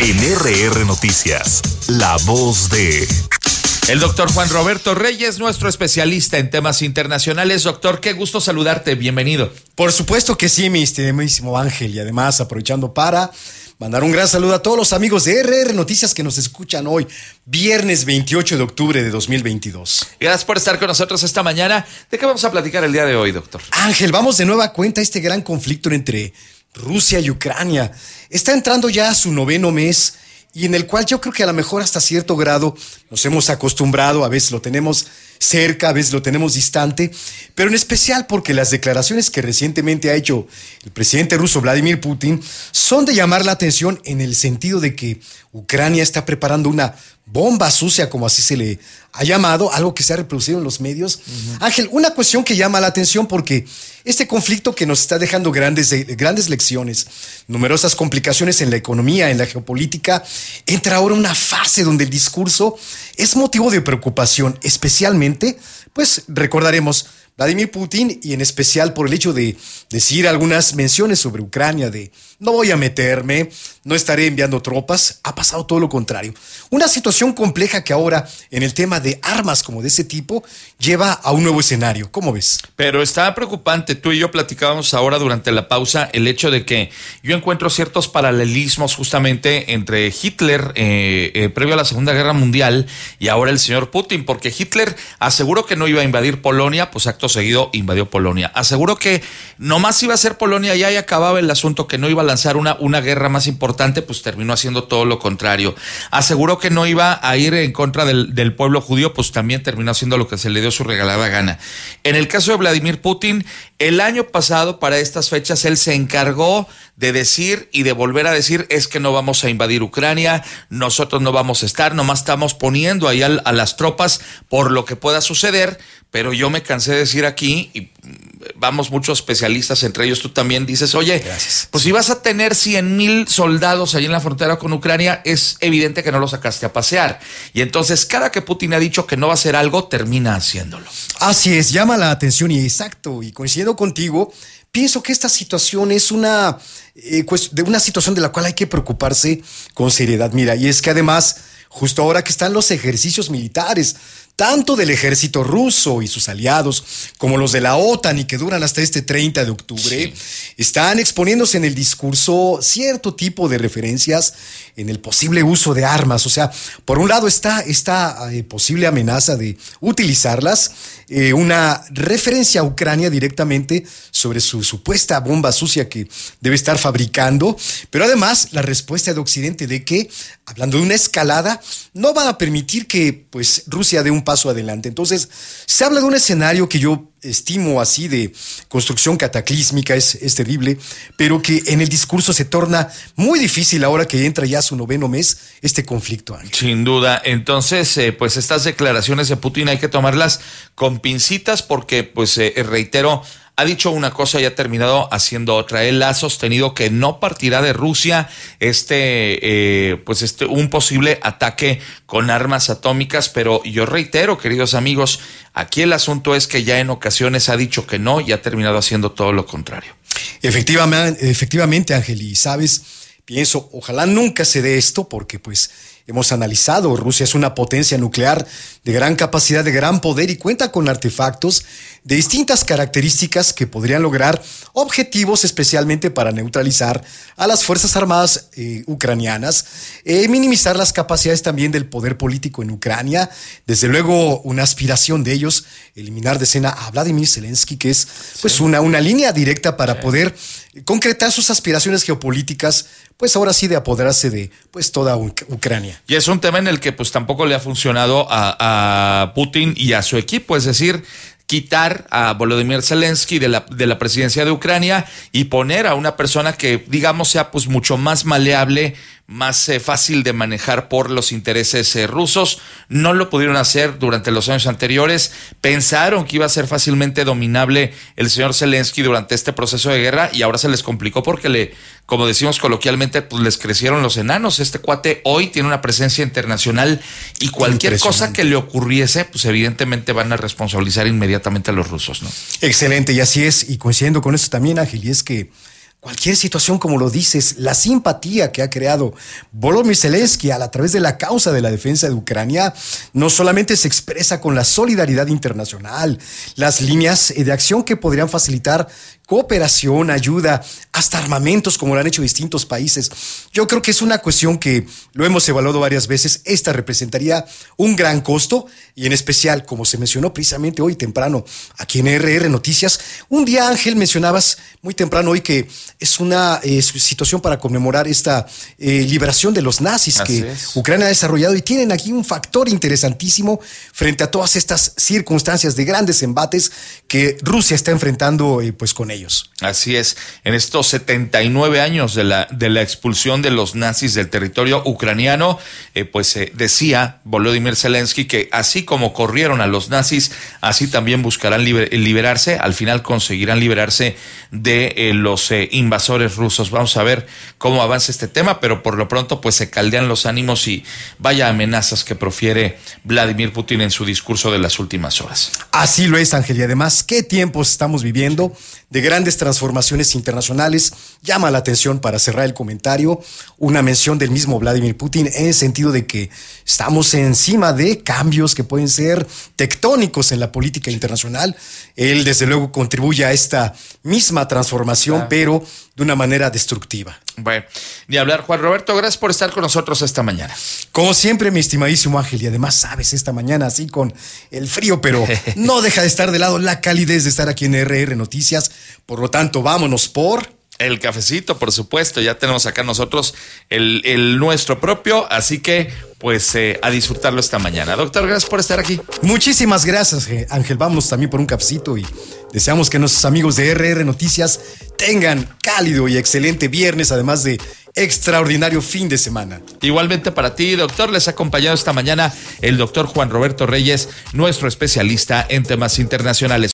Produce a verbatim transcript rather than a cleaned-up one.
En R R Noticias, la voz de... El doctor Juan Roberto Reyes, nuestro especialista en temas internacionales. Doctor, qué gusto saludarte, bienvenido. Por supuesto que sí, mi estimadísimo Ángel, y además aprovechando para mandar un gran saludo a todos los amigos de R R Noticias que nos escuchan hoy, viernes veintiocho de octubre de dos mil veintidós. Gracias por estar con nosotros esta mañana. ¿De qué vamos a platicar el día de hoy, doctor? Ángel, vamos de nueva cuenta a este gran conflicto entre Rusia y Ucrania. Está entrando ya a su noveno mes y en el cual yo creo que a lo mejor hasta cierto grado nos hemos acostumbrado, a veces lo tenemos cerca, a veces lo tenemos distante, pero en especial porque las declaraciones que recientemente ha hecho el presidente ruso Vladimir Putin son de llamar la atención en el sentido de que Ucrania está preparando una bomba sucia, como así se le ha llamado, algo que se ha reproducido en los medios. Uh-huh. Ángel, una cuestión que llama la atención porque este conflicto que nos está dejando grandes, grandes lecciones, numerosas complicaciones en la economía, en la geopolítica, entra ahora una fase donde el discurso es motivo de preocupación, especialmente, pues recordaremos, Vladimir Putin, y en especial por el hecho de decir algunas menciones sobre Ucrania, de no voy a meterme, no estaré enviando tropas, ha pasado todo lo contrario. Una situación compleja que ahora, en el tema de armas como de ese tipo, lleva a un nuevo escenario. ¿Cómo ves? Pero está preocupante. Tú y yo platicábamos ahora durante la pausa el hecho de que yo encuentro ciertos paralelismos justamente entre Hitler eh, eh, previo a la Segunda Guerra Mundial y ahora el señor Putin, porque Hitler aseguró que no iba a invadir Polonia, pues acto seguido invadió Polonia. Aseguró que nomás iba a ser Polonia ya y acababa el asunto, que no iba a lanzar una, una guerra más importante, pues terminó haciendo todo lo contrario. Aseguró que no iba a ir en contra del, del pueblo judío, pues también terminó haciendo lo que se le dio su regalada gana. En el caso de Vladimir Putin, el año pasado para estas fechas él se encargó de decir y de volver a decir es que no vamos a invadir Ucrania, nosotros no vamos a estar, nomás estamos poniendo ahí a, a las tropas por lo que pueda suceder, pero yo me cansé de decir aquí, y vamos muchos especialistas, entre ellos tú también dices, oye, gracias, pues si vas a tener cien mil soldados ahí en la frontera con Ucrania, es evidente que no los sacaste a pasear. Y entonces cada que Putin ha dicho que no va a hacer algo, termina haciéndolo. Así es, llama la atención y exacto, y coincidiendo contigo, pienso que esta situación es una, eh, de una situación de la cual hay que preocuparse con seriedad. Mira, y es que además, justo ahora que están los ejercicios militares, tanto del ejército ruso y sus aliados, como los de la OTAN y que duran hasta este treinta de octubre, sí, están exponiéndose en el discurso cierto tipo de referencias en el posible uso de armas. O sea, por un lado está esta eh, posible amenaza de utilizarlas, eh, una referencia a Ucrania directamente sobre su supuesta bomba sucia que debe estar fabricando, pero además la respuesta de Occidente de que, hablando de una escalada, no van a permitir que pues Rusia dé un paso adelante. Entonces, se habla de un escenario que yo estimo así de construcción cataclísmica, es, es terrible, pero que en el discurso se torna muy difícil ahora que entra ya su noveno mes este conflicto, Ángel. Sin duda. Entonces, eh, pues estas declaraciones de Putin hay que tomarlas con pincitas porque, pues, eh, reitero, ha dicho una cosa y ha terminado haciendo otra. Él ha sostenido que no partirá de Rusia este, eh, pues este, un posible ataque con armas atómicas, pero yo reitero, queridos amigos, aquí el asunto es que ya en ocasiones ha dicho que no y ha terminado haciendo todo lo contrario. Efectivamente, efectivamente, Ángel, y sabes, pienso, ojalá nunca se dé esto porque pues hemos analizado, Rusia es una potencia nuclear de gran capacidad, de gran poder y cuenta con artefactos de distintas características que podrían lograr objetivos especialmente para neutralizar a las Fuerzas Armadas eh, ucranianas, eh, minimizar las capacidades también del poder político en Ucrania, desde luego una aspiración de ellos, eliminar de escena a Vladimir Zelensky, que es pues sí. una, una línea directa para sí. poder concretar sus aspiraciones geopolíticas, pues ahora sí de apoderarse de pues toda Ucrania. Y es un tema en el que pues tampoco le ha funcionado a, a Putin y a su equipo, es decir, quitar a Volodymyr Zelensky de la, de la presidencia de Ucrania y poner a una persona que, digamos, sea pues mucho más maleable, más eh, fácil de manejar por los intereses eh, rusos. No lo pudieron hacer durante los años anteriores. Pensaron que iba a ser fácilmente dominable el señor Zelensky durante este proceso de guerra y ahora se les complicó porque, le, como decimos coloquialmente, pues les crecieron los enanos. Este cuate hoy tiene una presencia internacional y cualquier cosa que le ocurriese, pues evidentemente van a responsabilizar inmediatamente a los rusos, ¿no? Excelente, y así es. Y coincidiendo con eso también, Ángel, y es que cualquier situación, como lo dices, la simpatía que ha creado Volodymyr Zelensky a, la, a través de la causa de la defensa de Ucrania, no solamente se expresa con la solidaridad internacional, las líneas de acción que podrían facilitar cooperación, ayuda, hasta armamentos, como lo han hecho distintos países. Yo creo que es una cuestión que lo hemos evaluado varias veces. Esta representaría un gran costo y en especial, como se mencionó precisamente hoy temprano aquí en R R Noticias, un día, Ángel, mencionabas muy temprano hoy que es una eh, situación para conmemorar esta eh, liberación de los nazis Así que es. Ucrania ha desarrollado, y tienen aquí un factor interesantísimo frente a todas estas circunstancias de grandes embates que Rusia está enfrentando eh, pues con ellos. Así es, en estos setenta y nueve años de la, de la expulsión de los nazis del territorio ucraniano, eh, pues eh, decía Volodymyr Zelensky que así como corrieron a los nazis, así también buscarán liber, liberarse, al final conseguirán liberarse de eh, los eh, invasores rusos. Vamos a ver cómo avanza este tema, pero por lo pronto pues se caldean los ánimos y vaya amenazas que profiere Vladimir Putin en su discurso de las últimas horas. Así lo es, Ángel, y además, ¿qué tiempos estamos viviendo de grandes transformaciones internacionales? Llama la atención, para cerrar el comentario, una mención del mismo Vladimir Putin en el sentido de que estamos encima de cambios que pueden ser tectónicos en la política internacional. Él, desde luego, contribuye a esta misma transformación, ah. pero de una manera destructiva. Bueno, ni hablar, Juan Roberto, gracias por estar con nosotros esta mañana. Como siempre, mi estimadísimo Ángel, y además, sabes, esta mañana así con el frío, pero no deja de estar de lado la calidez de estar aquí en R R Noticias. Por lo tanto, vámonos por... el cafecito, por supuesto, ya tenemos acá nosotros el, el nuestro propio, así que pues eh, a disfrutarlo esta mañana. Doctor, gracias por estar aquí. Muchísimas gracias, Ángel. Vámonos también por un cafecito y deseamos que nuestros amigos de R R Noticias tengan cálido y excelente viernes, además de extraordinario fin de semana. Igualmente para ti, doctor. Les ha acompañado esta mañana el doctor Juan Roberto Reyes, nuestro especialista en temas internacionales.